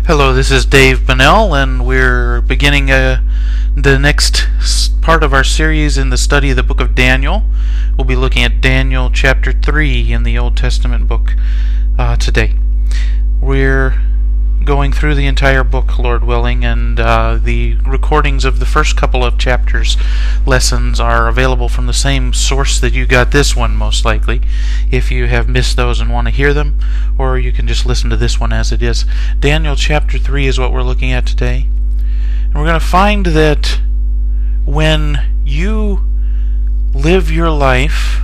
Hello, this is Dave Bunnell, and we're beginning the next part of our series in the study of the book of Daniel. We'll be looking at Daniel chapter 3 in the Old Testament book today. We're going through the entire book, Lord willing, and the recordings of the first couple of chapters lessons are available from the same source that you got this one, most likely, if you have missed those and want to hear them, or you can just listen to this one as it is. Daniel chapter 3 is what we're looking at today, and we're going to find that when you live your life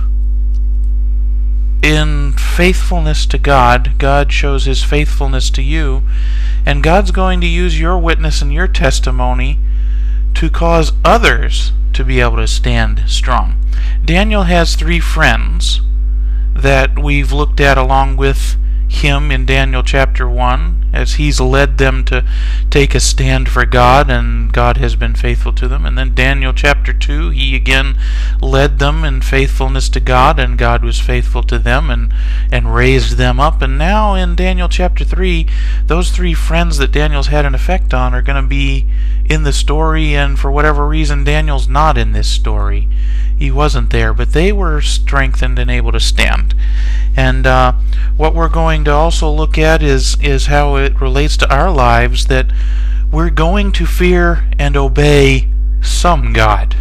in faithfulness to God, God shows His faithfulness to you, and God's going to use your witness and your testimony to cause others to be able to stand strong. Daniel has three friends that we've looked at along with him in Daniel chapter 1 as he's led them to take a stand for God, and God has been faithful to them. And then Daniel chapter 2, he again led them in faithfulness to God, and God was faithful to them and raised them up. And now in Daniel chapter 3, those three friends that Daniel's had an effect on are going to be in the story, and for whatever reason Daniel's not in this story. He wasn't there, but they were strengthened and able to stand. And what we're going to also look at is how it relates to our lives, that we're going to fear and obey some God.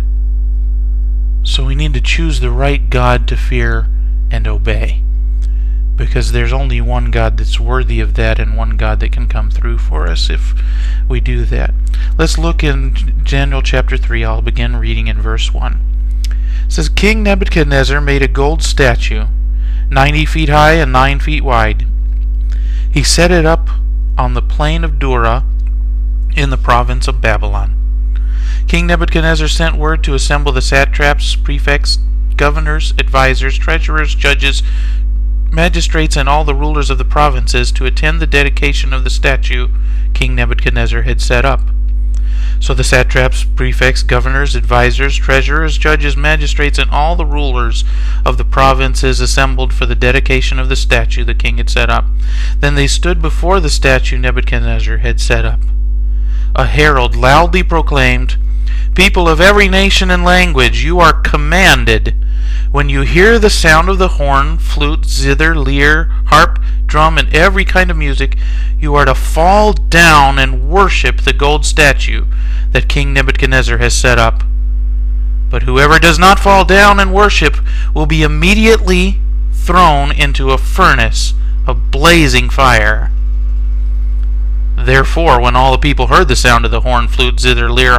So we need to choose the right God to fear and obey, because there's only one God that's worthy of that, and one God that can come through for us if we do that. Let's look in Daniel chapter 3. I'll begin reading in verse 1. It says, King Nebuchadnezzar made a gold statue, 90 feet high and 9 feet wide. He set it up on the plain of Dura in the province of Babylon. King Nebuchadnezzar sent word to assemble the satraps, prefects, governors, advisors, treasurers, judges, magistrates, and all the rulers of the provinces to attend the dedication of the statue King Nebuchadnezzar had set up. So the satraps, prefects, governors, advisors, treasurers, judges, magistrates, and all the rulers of the provinces assembled for the dedication of the statue the king had set up. Then they stood before the statue Nebuchadnezzar had set up. A herald loudly proclaimed, "People of every nation and language, you are commanded, when you hear the sound of the horn, flute, zither, lyre, harp, drum, and every kind of music, you are to fall down and worship the gold statue that King Nebuchadnezzar has set up. But whoever does not fall down and worship will be immediately thrown into a furnace of blazing fire." Therefore, when all the people heard the sound of the horn, flute, zither, lyre,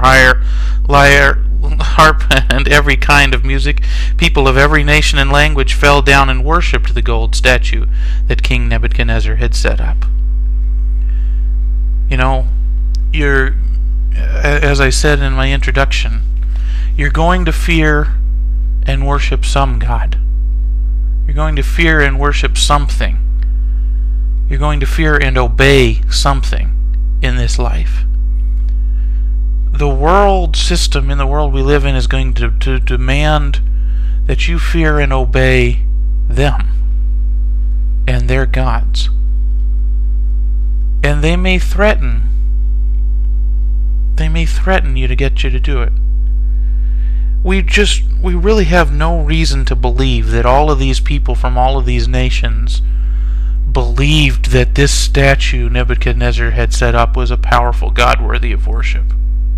harp, and every kind of music, people of every nation and language fell down and worshipped the gold statue that King Nebuchadnezzar had set up. You know, as I said in my introduction, you're going to fear and worship some God. You're going to fear and worship something. You're going to fear and obey something in this life. The world system in the world we live in is going to demand that you fear and obey them and their gods. And they may threaten you to get you to do it. We really have no reason to believe that all of these people from all of these nations believed that this statue Nebuchadnezzar had set up was a powerful God worthy of worship.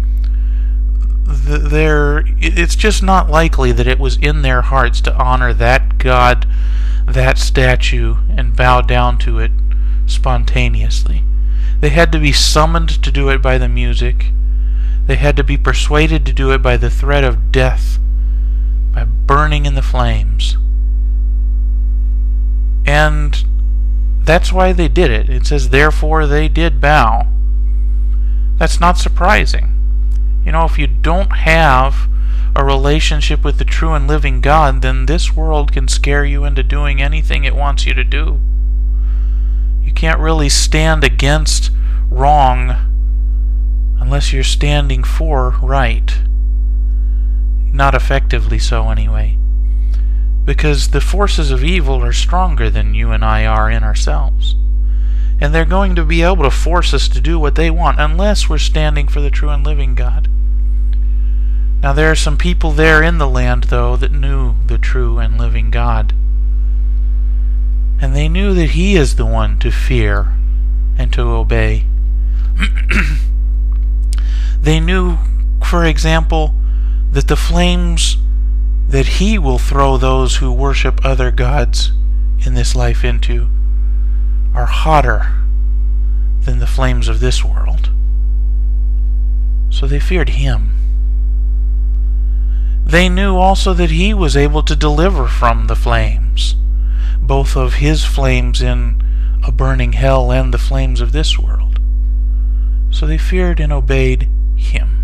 It's just not likely that it was in their hearts to honor that God, that statue, and bow down to it spontaneously. They had to be summoned to do it by the music. They had to be persuaded to do it by the threat of death, by burning in the flames. And that's why they did it. It says, therefore they did bow. That's not surprising. You know, if you don't have a relationship with the true and living God, then this world can scare you into doing anything it wants you to do. You can't really stand against wrong unless you're standing for right. Not effectively so, anyway. Because the forces of evil are stronger than you and I are in ourselves. And they're going to be able to force us to do what they want unless we're standing for the true and living God. Now there are some people there in the land, though, that knew the true and living God. And they knew that He is the one to fear and to obey. They knew, for example, that the flames that He will throw those who worship other gods in this life into are hotter than the flames of this world. So they feared Him. They knew also that He was able to deliver from the flames, both of His flames in a burning hell and the flames of this world. So they feared and obeyed Him.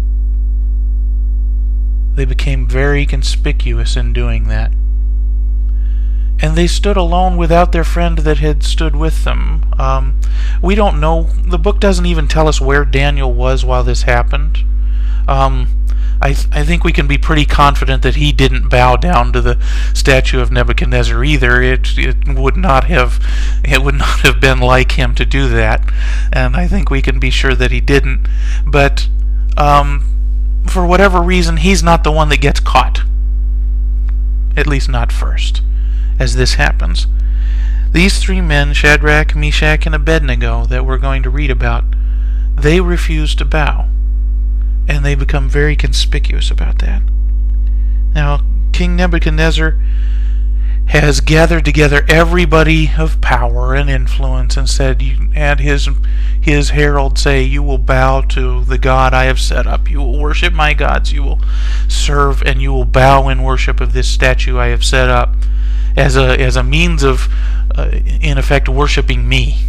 They became very conspicuous in doing that. And they stood alone without their friend that had stood with them. We don't know. The book doesn't even tell us where Daniel was while this happened. I think we can be pretty confident that he didn't bow down to the statue of Nebuchadnezzar either. It would not have been like him to do that, and I think we can be sure that he didn't. But for whatever reason, he's not the one that gets caught. At least not first, as this happens. These three men, Shadrach, Meshach, and Abednego, that we're going to read about, they refuse to bow. And they become very conspicuous about that. Now, King Nebuchadnezzar has gathered together everybody of power and influence and said, and his herald say, you will bow to the God I have set up. You will worship my gods. You will serve and you will bow in worship of this statue I have set up as a means of, in effect, worshiping me.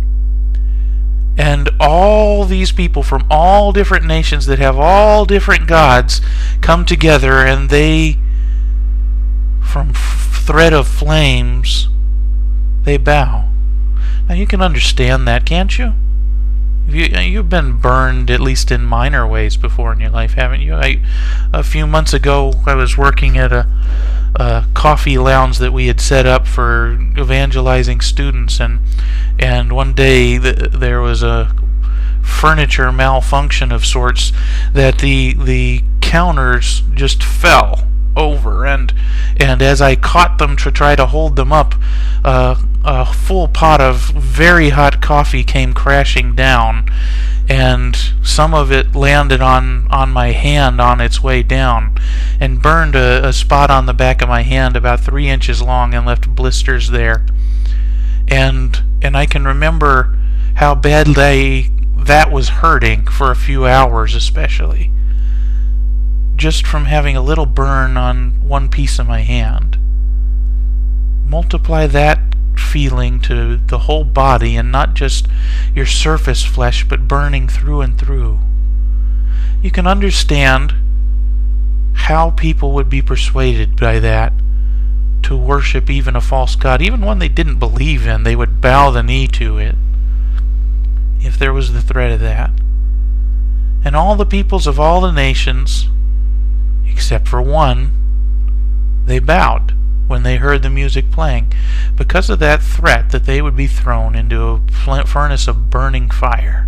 And all these people from all different nations that have all different gods come together, and they, from thread of flames, they bow. Now you can understand that, can't you? You've been burned, at least in minor ways, before in your life, haven't you? A few months ago, I was working at a coffee lounge that we had set up for evangelizing students, and one day there was a furniture malfunction of sorts that the counters just fell over, and as I caught them to try to hold them up, a full pot of very hot coffee came crashing down, and some of it landed on my hand on its way down and burned a spot on the back of my hand about 3 inches long and left blisters there. And I can remember how badly that was hurting for a few hours, especially, just from having a little burn on one piece of my hand. Multiply that feeling to the whole body, and not just your surface flesh, but burning through and through. You can understand how people would be persuaded by that to worship even a false god, even one they didn't believe in. They would bow the knee to it if there was the threat of that. And all the peoples of all the nations, except for one, they bowed when they heard the music playing, because of that threat that they would be thrown into a furnace of burning fire.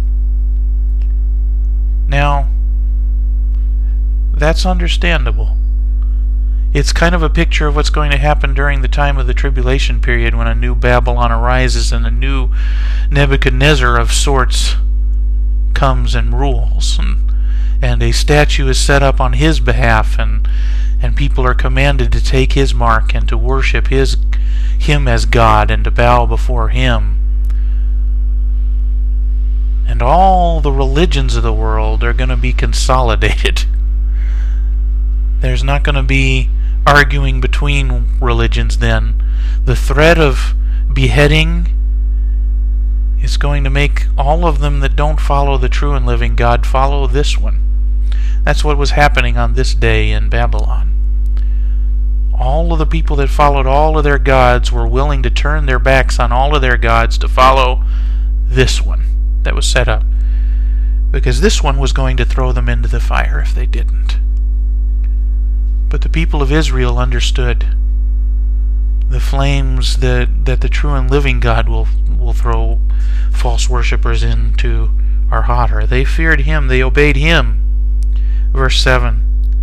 Now, that's understandable. It's kind of a picture of what's going to happen during the time of the tribulation period, when a new Babylon arises and a new Nebuchadnezzar of sorts comes and rules, and a statue is set up on his behalf, and people are commanded to take his mark and to worship him as God and to bow before him. And all the religions of the world are going to be consolidated. There's not going to be arguing between religions then. The threat of beheading is going to make all of them that don't follow the true and living God follow this one. That's what was happening on this day in Babylon. All of the people that followed all of their gods were willing to turn their backs on all of their gods to follow this one that was set up, because this one was going to throw them into the fire if they didn't. But the people of Israel understood the flames that the true and living God will throw false worshippers into are hotter. They feared him, they obeyed him. Verse 7.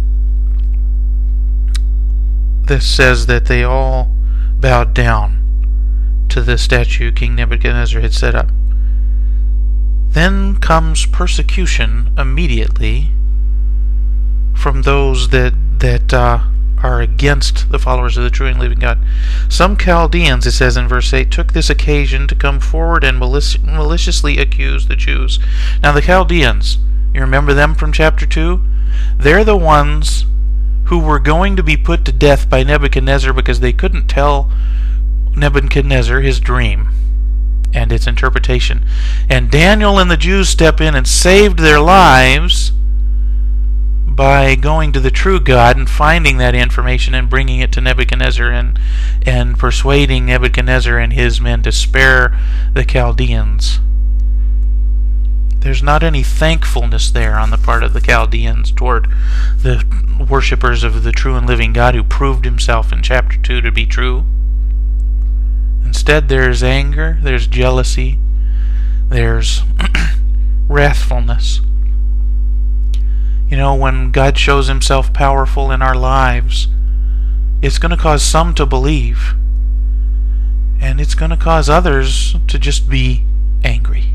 This says that they all bowed down to the statue King Nebuchadnezzar had set up. Then comes persecution immediately from those that are against the followers of the true and living God. Some Chaldeans, it says in verse 8, took this occasion to come forward and maliciously accuse the Jews. Now the Chaldeans, you remember them from chapter 2? They're the ones who were going to be put to death by Nebuchadnezzar because they couldn't tell Nebuchadnezzar his dream and its interpretation. And Daniel and the Jews step in and saved their lives by going to the true God and finding that information and bringing it to Nebuchadnezzar and persuading Nebuchadnezzar and his men to spare the Chaldeans. There's not any thankfulness there on the part of the Chaldeans toward the worshippers of the true and living God who proved himself in chapter 2 to be true. Instead, there's anger, there's jealousy, there's wrathfulness. You know, when God shows himself powerful in our lives, it's going to cause some to believe, and it's going to cause others to just be angry.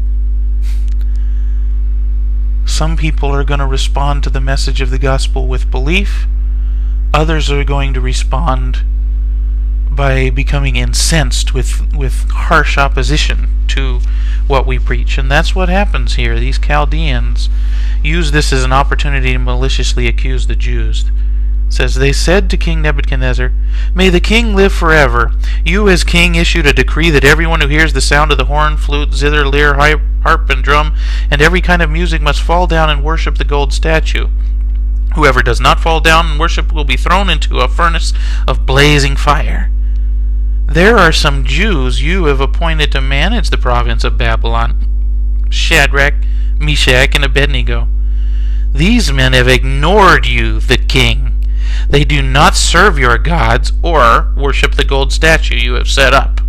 Some people are going to respond to the message of the gospel with belief. Others are going to respond by becoming incensed with harsh opposition to what we preach. And that's what happens here. These Chaldeans use this as an opportunity to maliciously accuse the Jews. It says, they said to King Nebuchadnezzar, "May the king live forever. You as king issued a decree that everyone who hears the sound of the horn, flute, zither, lyre, harp, and drum, and every kind of music must fall down and worship the gold statue. Whoever does not fall down and worship will be thrown into a furnace of blazing fire. There are some Jews you have appointed to manage the province of Babylon, Shadrach, Meshach, and Abednego. These men have ignored you, the king. They do not serve your gods or worship the gold statue you have set up."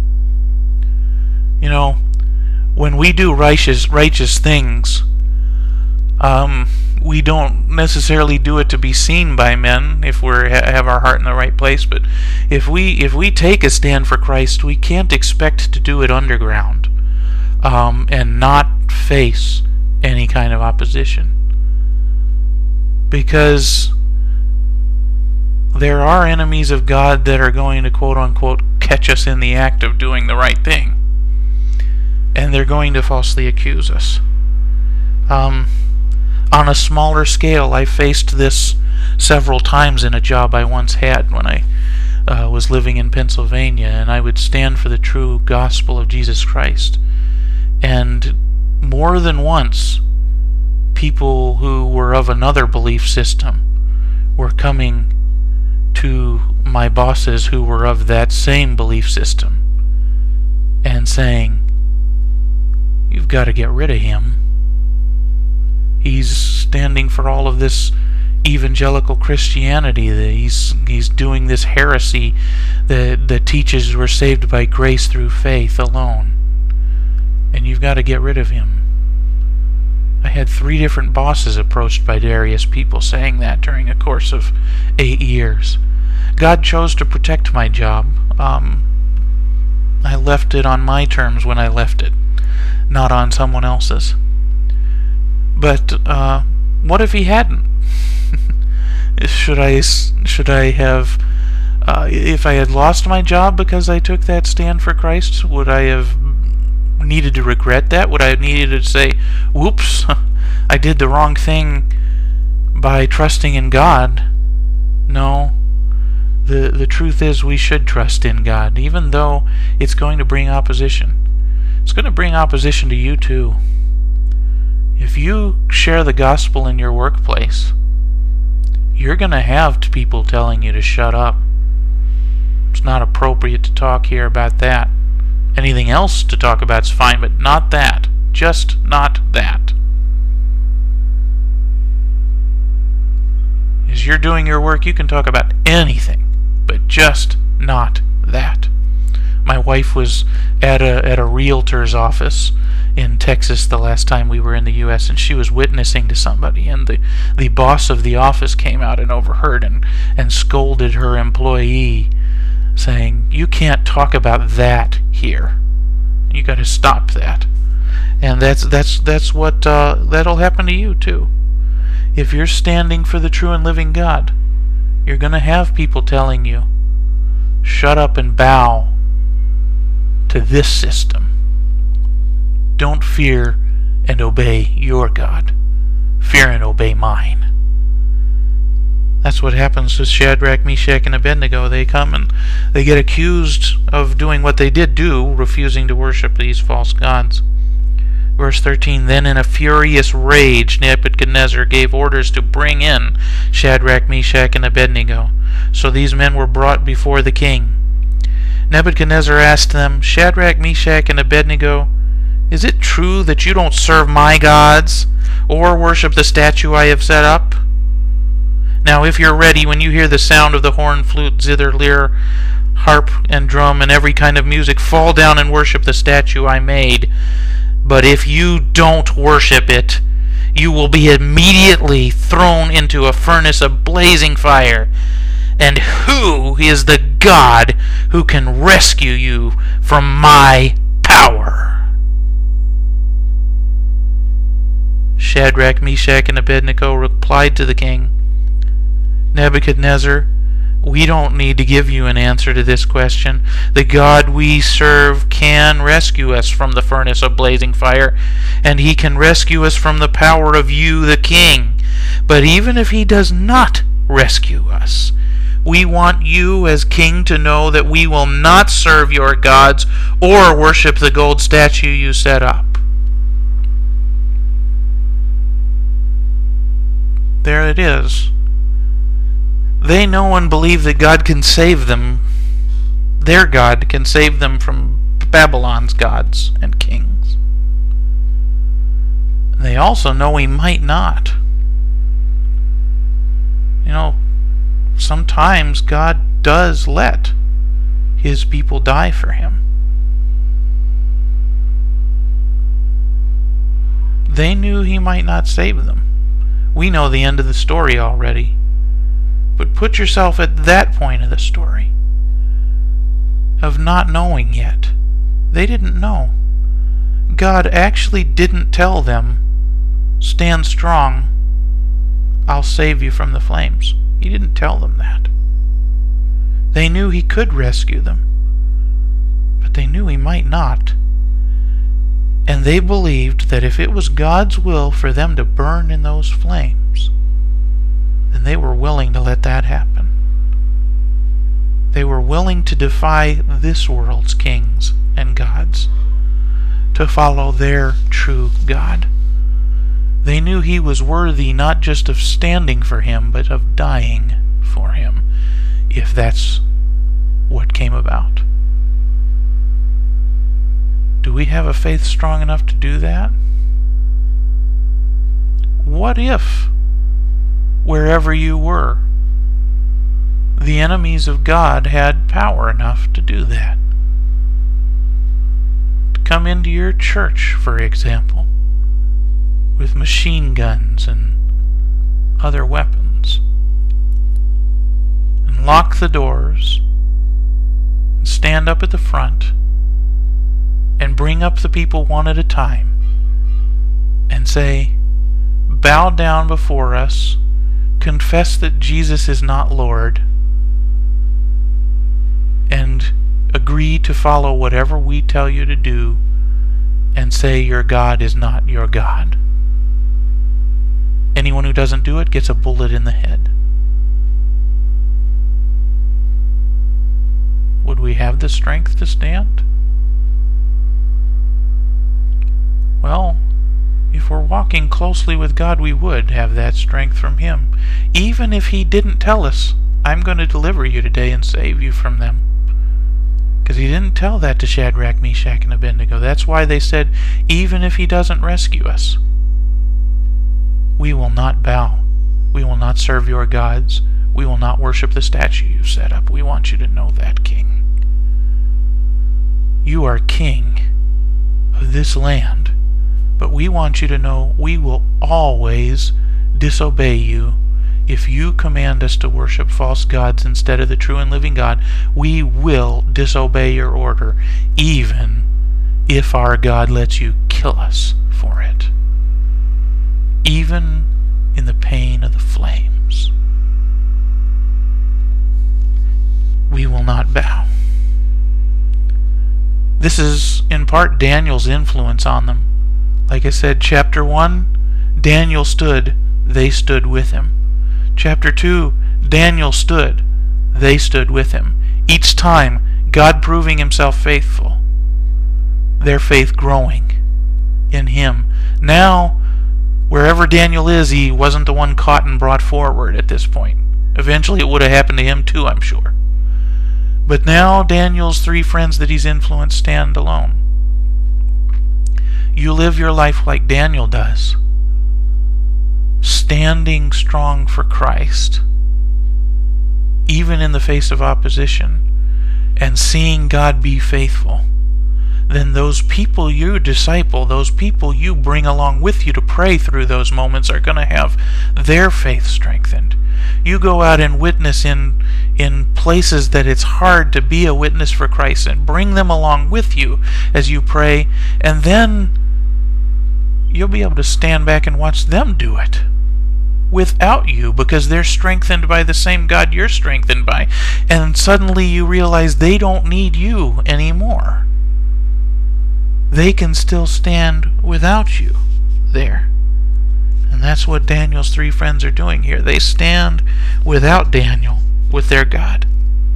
You know, when we do righteous things, we don't necessarily do it to be seen by men if we have our heart in the right place. But if we take a stand for Christ, we can't expect to do it underground and not face any kind of opposition, because there are enemies of God that are going to quote-unquote catch us in the act of doing the right thing, and they're going to falsely accuse us. On a smaller scale, I faced this several times in a job I once had when I was living in Pennsylvania, and I would stand for the true gospel of Jesus Christ. And more than once, people who were of another belief system were coming to my bosses who were of that same belief system and saying, "You've got to get rid of him. He's standing for all of this evangelical Christianity. He's doing this heresy that teaches we're saved by grace through faith alone. And you've got to get rid of him." I had 3 different bosses approached by various people saying that during a course of 8 years. God chose to protect my job. I left it on my terms when I left it, not on someone else's. But what if he hadn't? Should I have, if I had lost my job because I took that stand for Christ, would I have needed to regret that? Would I have needed to say, "Whoops, I did the wrong thing by trusting in God"? No. The truth is we should trust in God, even though it's going to bring opposition. It's going to bring opposition to you too. If you share the gospel in your workplace, you're going to have people telling you to shut up. It's not appropriate to talk here about that. Anything else to talk about is fine, but not that. Just not that. As you're doing your work, you can talk about anything, but just not that. My wife was at a realtor's office in Texas the last time we were in the U.S., and she was witnessing to somebody, and the boss of the office came out and overheard and scolded her employee, saying, "You can't talk about that here. You got to stop that." And that's what that'll happen to you too. If you're standing for the true and living God, you're going to have people telling you, "Shut up and bow to this system. Don't fear and obey your God. Fear and obey mine." That's what happens with Shadrach, Meshach, and Abednego. They come and they get accused of doing what they did do, refusing to worship these false gods. Verse 13, "Then in a furious rage Nebuchadnezzar gave orders to bring in Shadrach, Meshach, and Abednego. So these men were brought before the king. Nebuchadnezzar asked them, 'Shadrach, Meshach, and Abednego, is it true that you don't serve my gods or worship the statue I have set up? Now if you're ready, when you hear the sound of the horn, flute, zither, lyre, harp, and drum, and every kind of music, fall down and worship the statue I made. But if you don't worship it, you will be immediately thrown into a furnace of blazing fire. And who is the God who can rescue you from my power?' Shadrach, Meshach, and Abednego replied to the king, 'Nebuchadnezzar, we don't need to give you an answer to this question. The God we serve can rescue us from the furnace of blazing fire, and he can rescue us from the power of you, the king. But even if he does not rescue us, we want you as king to know that we will not serve your gods or worship the gold statue you set up.'" There it is. They know and believe that God can save them. Their God can save them from Babylon's gods and kings. They also know he might not. You know, sometimes God does let his people die for him. They knew he might not save them. We know the end of the story already. But put yourself at that point of the story, of not knowing yet. They didn't know. God actually didn't tell them, "Stand strong, I'll save you from the flames." He didn't tell them that. They knew he could rescue them, but they knew he might not. And they believed that if it was God's will for them to burn in those flames, then they were willing to let that happen. They were willing to defy this world's kings and gods to follow their true God. They knew he was worthy not just of standing for him, but of dying for him, if that's what came about. Do we have a faith strong enough to do that? What if, wherever you were, the enemies of God had power enough to do that? To come into your church, for example, with machine guns and other weapons, and lock the doors, and stand up at the front, and bring up the people one at a time, and say, "Bow down before us, confess that Jesus is not Lord, and agree to follow whatever we tell you to do, and say your God is not your God." Anyone who doesn't do it gets a bullet in the head. Would we have the strength to stand? Well, if we're walking closely with God, we would have that strength from him. Even if he didn't tell us, "I'm going to deliver you today and save you from them." Because he didn't tell that to Shadrach, Meshach, and Abednego. That's why they said, even if he doesn't rescue us, we will not bow. We will not serve your gods. We will not worship the statue you set up. We want you to know that, King. You are king of this land, but we want you to know we will always disobey you. If you command us to worship false gods instead of the true and living God, we will disobey your order, even if our God lets you kill us for it. Even in the pain of the flames, we will not bow. This is in part Daniel's influence on them. Like I said, chapter 1, Daniel stood, they stood with him. Chapter 2, Daniel stood, they stood with him. Each time, God proving himself faithful, their faith growing in him. Now, wherever Daniel is, he wasn't the one caught and brought forward at this point. Eventually it would have happened to him too, I'm sure. But now Daniel's 3 friends that he's influenced stand alone. You live your life like Daniel does, standing strong for Christ, even in the face of opposition, and seeing God be faithful. Then those people you disciple, those people you bring along with you to pray through those moments, are going to have their faith strengthened. You go out and witness in places that it's hard to be a witness for Christ, and bring them along with you as you pray, and then you'll be able to stand back and watch them do it without you, because they're strengthened by the same God you're strengthened by. And suddenly you realize they don't need you anymore. They can still stand without you there. And that's what Daniel's 3 friends are doing here. They stand without Daniel with their God.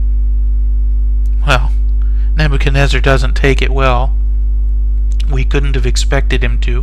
Well, Nebuchadnezzar doesn't take it well. We couldn't have expected him to.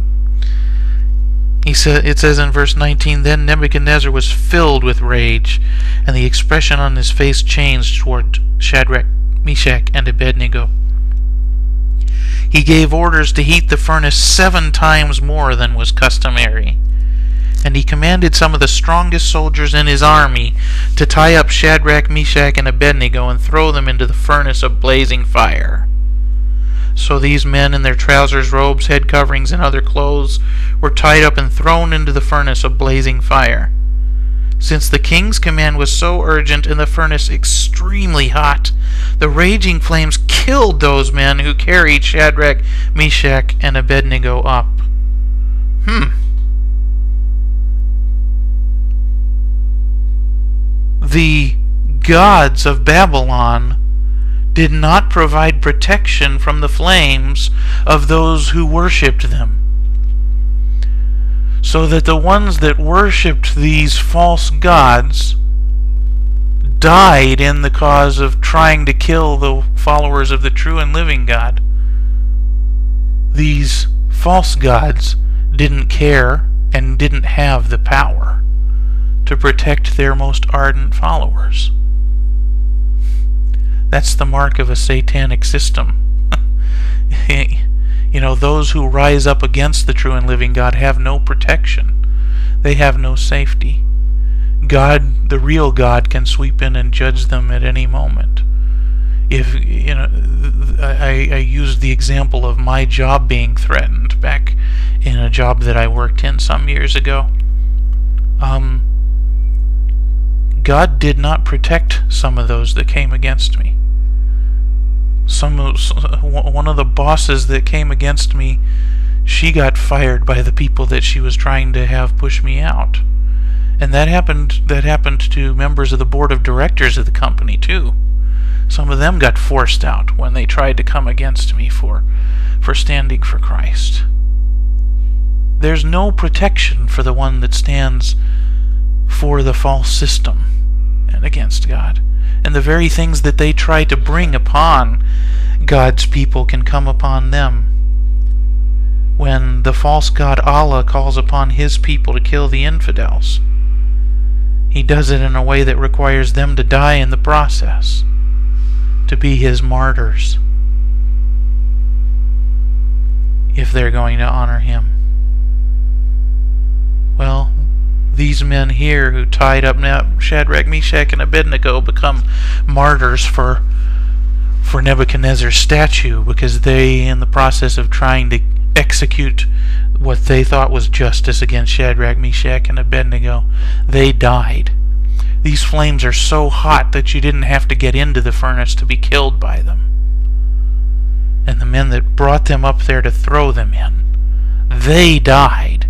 It says in verse 19, Then Nebuchadnezzar was filled with rage, and the expression on his face changed toward Shadrach, Meshach, and Abednego. He gave orders to heat the furnace 7 times more than was customary. And he commanded some of the strongest soldiers in his army to tie up Shadrach, Meshach, and Abednego and throw them into the furnace of blazing fire. So these men in their trousers, robes, head coverings, and other clothes were tied up and thrown into the furnace of blazing fire. Since the king's command was so urgent and the furnace extremely hot, the raging flames killed those men who carried Shadrach, Meshach, and Abednego up. The gods of Babylon did not provide protection from the flames of those who worshipped them. So that the ones that worshipped these false gods died in the cause of trying to kill the followers of the true and living God. These false gods didn't care and didn't have the power to protect their most ardent followers. That's the mark of a satanic system. You know, those who rise up against the true and living God have no protection. They have no safety. God, the real God, can sweep in and judge them at any moment. If you know, I used the example of my job being threatened back in a job that I worked in some years ago. God did not protect some of those that came against me. One of the bosses that came against me, she got fired by the people that she was trying to have push me out. And that happened to members of the board of directors of the company too. Some of them got forced out when they tried to come against me for standing for Christ. There's no protection for the one that stands for the false system and against God. And the very things that they try to bring upon God's people can come upon them. When the false god Allah calls upon his people to kill the infidels, he does it in a way that requires them to die in the process, to be his martyrs, if they're going to honor him. Well, these men here who tied up Shadrach, Meshach, and Abednego become martyrs for for Nebuchadnezzar's statue, because they, in the process of trying to execute what they thought was justice against Shadrach, Meshach, and Abednego, they died. These flames are so hot that you didn't have to get into the furnace to be killed by them. And the men that brought them up there to throw them in, they died.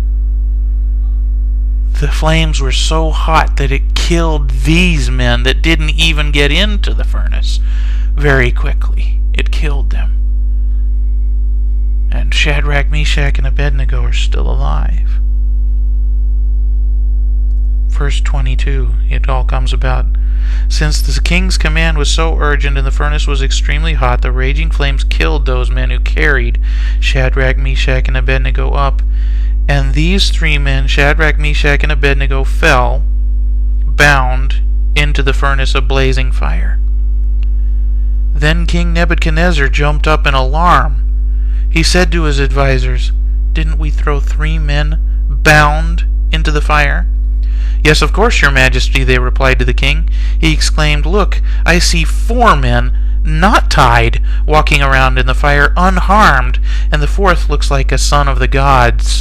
The flames were so hot that it killed these men that didn't even get into the furnace very quickly. It killed them. And Shadrach, Meshach, and Abednego are still alive. Verse 22, it all comes about. Since the king's command was so urgent and the furnace was extremely hot, the raging flames killed those men who carried Shadrach, Meshach, and Abednego up. And these 3 men, Shadrach, Meshach, and Abednego, fell, bound, into the furnace of blazing fire. Then King Nebuchadnezzar jumped up in alarm. He said to his advisors, "Didn't we throw 3 men bound into the fire?" "Yes, of course, your majesty," they replied to the king. He exclaimed, "Look, I see 4 men, not tied, walking around in the fire unharmed, and the 4th looks like a son of the gods."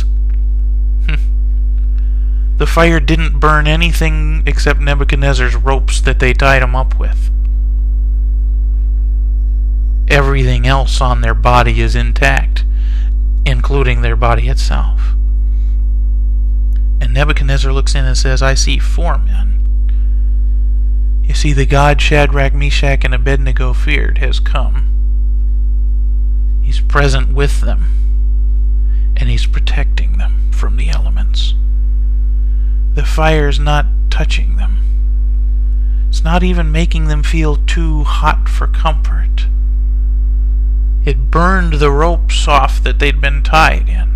The fire didn't burn anything except Nebuchadnezzar's ropes that they tied him up with. Everything else on their body is intact, including their body itself. And Nebuchadnezzar looks in and says, "I see 4 men." You see, the God Shadrach, Meshach, and Abednego feared has come. He's present with them, and he's protecting them from the elements. The fire's not touching them. It's not even making them feel too hot for comfort. It burned the ropes off that they'd been tied in.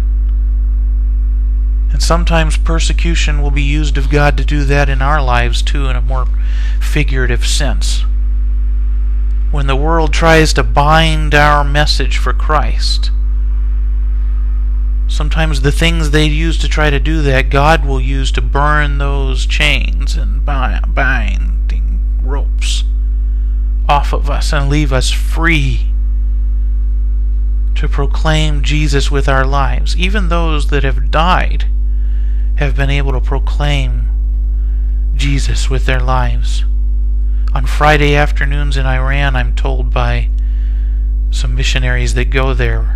And sometimes persecution will be used of God to do that in our lives too, in a more figurative sense. When the world tries to bind our message for Christ, sometimes the things they use to try to do that, God will use to burn those chains and binding ropes off of us and leave us free to proclaim Jesus with our lives. Even those that have died have been able to proclaim Jesus with their lives. On Friday afternoons in Iran, I'm told by some missionaries that go there,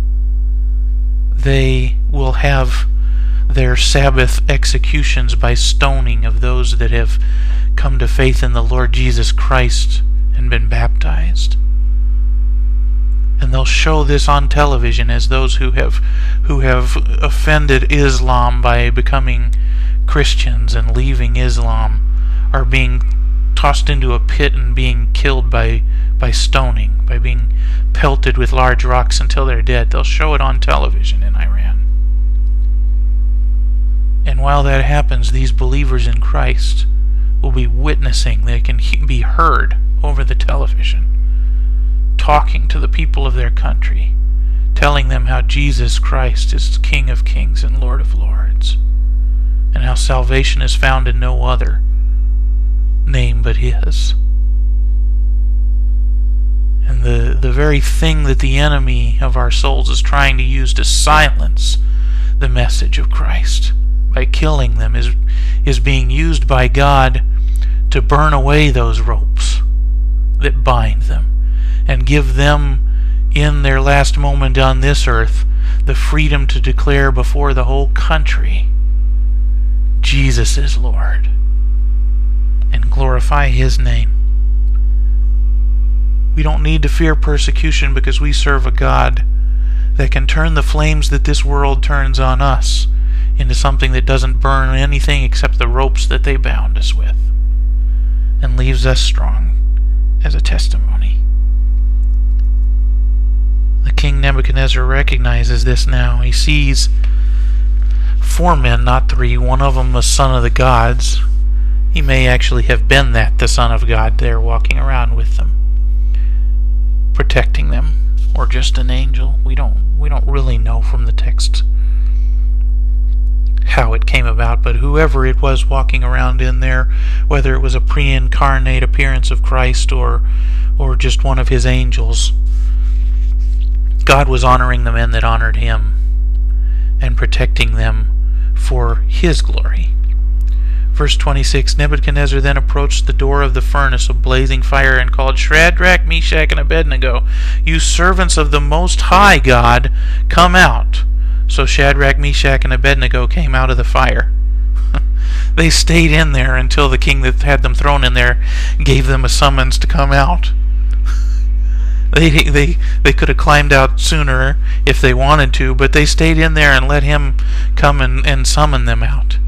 they will have their Sabbath executions by stoning of those that have come to faith in the Lord Jesus Christ and been baptized. And they'll show this on television as those who have offended Islam by becoming Christians and leaving Islam are being tossed into a pit and being killed by stoning, by being pelted with large rocks until they're dead. They'll show it on television in Iran. And while that happens, these believers in Christ will be witnessing. They can be heard over the television, talking to the people of their country, telling them how Jesus Christ is King of Kings and Lord of Lords, and how salvation is found in no other name but His. And the very thing that the enemy of our souls is trying to use to silence the message of Christ by killing them is being used by God to burn away those ropes that bind them and give them, in their last moment on this earth, the freedom to declare before the whole country Jesus is Lord and glorify His name. We don't need to fear persecution because we serve a God that can turn the flames that this world turns on us into something that doesn't burn anything except the ropes that they bound us with, and leaves us strong as a testimony. The king Nebuchadnezzar recognizes this now. He sees 4 men, not 3. One of them, the son of the gods. He may actually have been that, the son of God, there walking around with them, protecting them, or just an angel. We don't really know from the text how it came about, but whoever it was walking around in there, whether it was a pre-incarnate appearance of Christ or or just one of his angels. God was honoring the men that honored him and protecting them for his glory. Verse 26, Nebuchadnezzar then approached the door of the furnace of blazing fire and called, Shadrach, Meshach, and Abednego, you servants of the Most High God, come out. So Shadrach, Meshach, and Abednego came out of the fire. They stayed in there until the king that had them thrown in there gave them a summons to come out. They could have climbed out sooner if they wanted to, but they stayed in there and let him come and summon them out.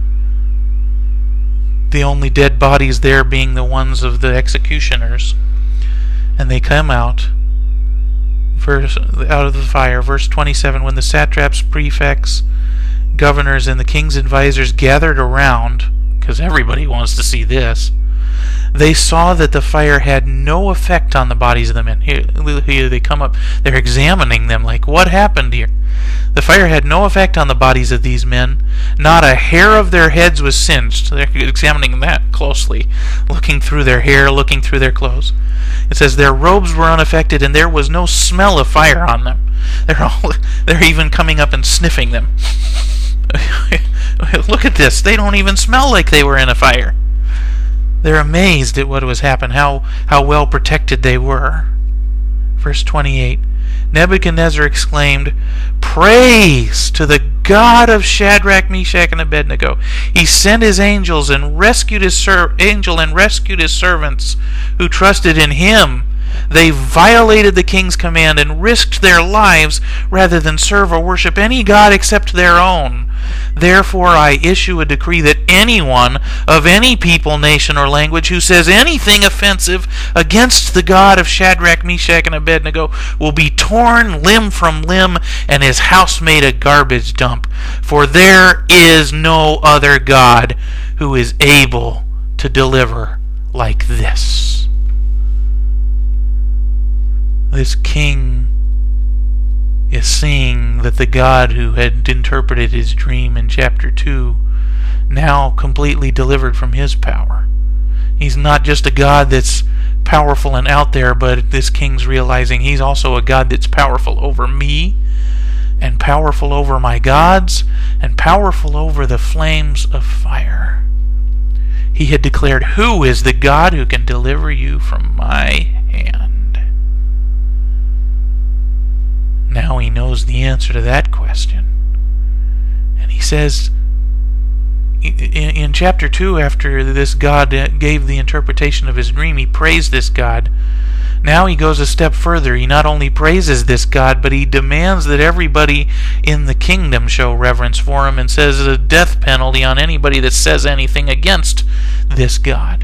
The only dead bodies there being the ones of the executioners. And they come out of the fire. Verse 27, when the satraps, prefects, governors, and the king's advisors gathered around, because everybody wants to see this, they saw that the fire had no effect on the bodies of the men. Here they come up, they're examining them like, what happened here? The fire had no effect on the bodies of these men. Not a hair of their heads was singed. They're examining that closely, looking through their hair, looking through their clothes. It says their robes were unaffected and there was no smell of fire on them. They're even coming up and sniffing them. Look at this. They don't even smell like they were in a fire. They're amazed at what was happened, how well protected they were. Verse 28, Nebuchadnezzar exclaimed, Praise to the God of Shadrach, Meshach, and Abednego. He sent his angel and rescued his servants who trusted in him. They violated the king's command and risked their lives rather than serve or worship any god except their own. Therefore I issue a decree that anyone of any people, nation, or language who says anything offensive against the God of Shadrach, Meshach, and Abednego will be torn limb from limb and his house made a garbage dump. For there is no other God who is able to deliver like this. This king is seeing that the God who had interpreted his dream in chapter 2 now completely delivered from his power. He's not just a God that's powerful and out there, but this king's realizing he's also a God that's powerful over me, and powerful over my gods, and powerful over the flames of fire. He had declared, who is the God who can deliver you from my hand? Now he knows the answer to that question. And he says, in chapter 2, after this God gave the interpretation of his dream, he praised this God. Now he goes a step further. He not only praises this God, but he demands that everybody in the kingdom show reverence for him and says a death penalty on anybody that says anything against this God.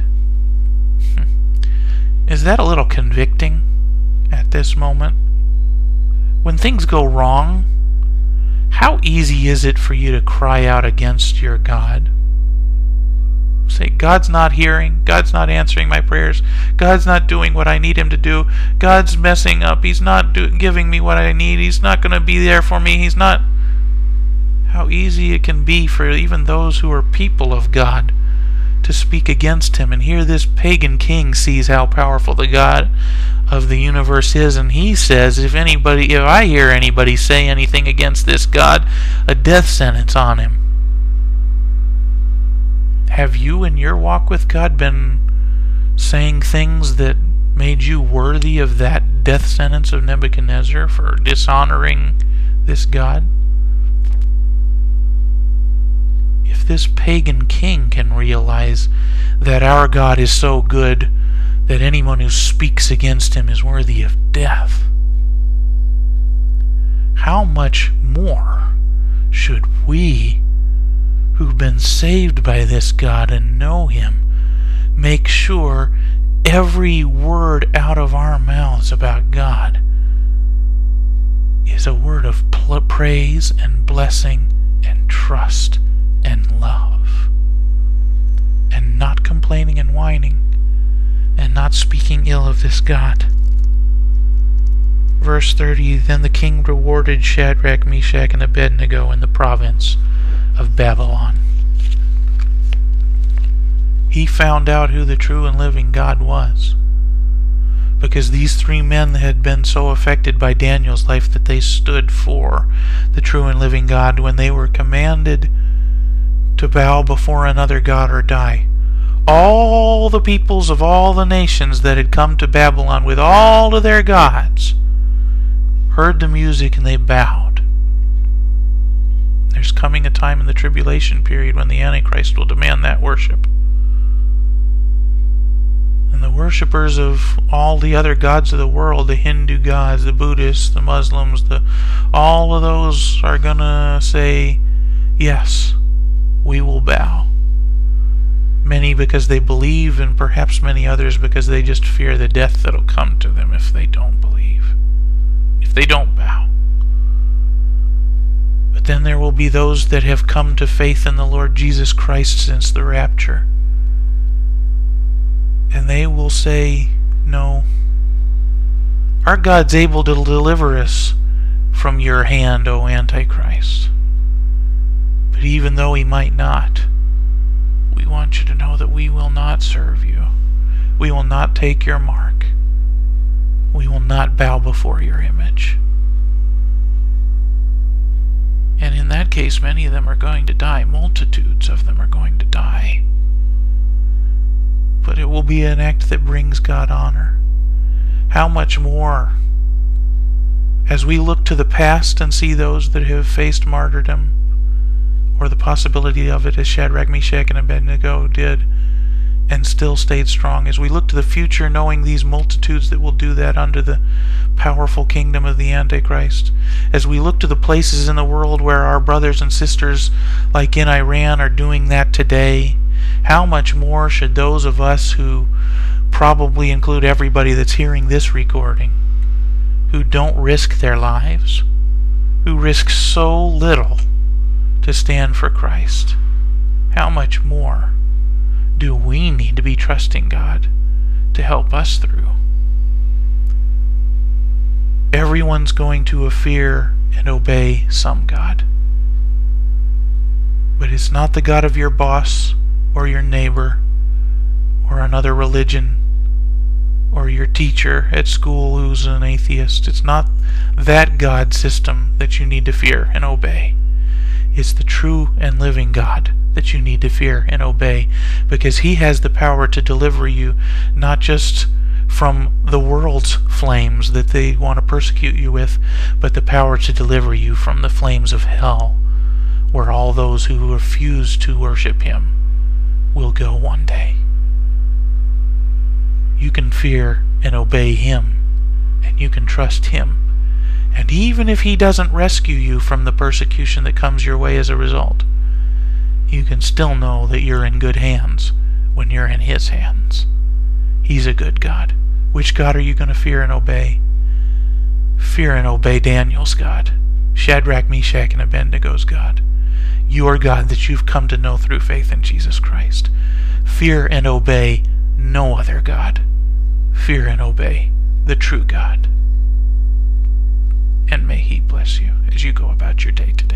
Is that a little convicting at this moment? When things go wrong, how easy is it for you to cry out against your God? Say, God's not hearing, God's not answering my prayers, God's not doing what I need him to do, God's messing up, he's not giving me what I need, he's not going to be there for me, he's not... How easy it can be for even those who are people of God to speak against him. And here this pagan king sees how powerful the God of the universe is, and he says, if I hear anybody say anything against this God, a death sentence on him. Have you in your walk with God been saying things that made you worthy of that death sentence of Nebuchadnezzar for dishonoring this God? If this pagan king can realize that our God is so good that anyone who speaks against him is worthy of death, how much more should we, who've been saved by this God and know him, make sure every word out of our mouths about God is a word of praise and blessing and trust and love, and not complaining and whining, and not speaking ill of this God. Verse 30, then the king rewarded Shadrach, Meshach, and Abednego in the province of Babylon. He found out who the true and living God was. because these three men had been so affected by Daniel's life that they stood for the true and living God when they were commanded to bow before another god or die. All the peoples of all the nations that had come to Babylon with all of their gods heard the music and they bowed. There's coming a time in the tribulation period when the Antichrist will demand that worship. And the worshippers of all the other gods of the world, the Hindu gods, the Buddhists, the Muslims, all of those are gonna say, yes, we will bow. Many because they believe, and perhaps many others because they just fear the death that'll come to them if they don't believe, if they don't bow. But then there will be those that have come to faith in the Lord Jesus Christ since the rapture. And they will say, no, our God's able to deliver us from your hand, O Antichrist. But even though he might not, we want you to know that we will not serve you. We will not take your mark. We will not bow before your image. And in that case, many of them are going to die. Multitudes of them are going to die. But it will be an act that brings God honor. How much more, as we look to the past and see those that have faced martyrdom, or the possibility of it as Shadrach, Meshach, and Abednego did, and still stayed strong, as we look to the future knowing these multitudes that will do that under the powerful kingdom of the Antichrist, as we look to the places in the world where our brothers and sisters like in Iran are doing that today, how much more should those of us who probably include everybody that's hearing this recording, who don't risk their lives, who risk so little to stand for Christ, how much more do we need to be trusting God to help us through? Everyone's going to fear and obey some God. But it's not the God of your boss or your neighbor or another religion or your teacher at school who's an atheist. It's not that God system that you need to fear and obey. It's the true and living God that you need to fear and obey, because he has the power to deliver you not just from the world's flames that they want to persecute you with, but the power to deliver you from the flames of hell, where all those who refuse to worship him will go one day. You can fear and obey him, and you can trust him. And even if he doesn't rescue you from the persecution that comes your way as a result, you can still know that you're in good hands when you're in his hands. He's a good God. Which God are you going to fear and obey? Fear and obey Daniel's God, Shadrach, Meshach, and Abednego's God, your God that you've come to know through faith in Jesus Christ. Fear and obey no other God. Fear and obey the true God. And may he bless you as you go about your day today.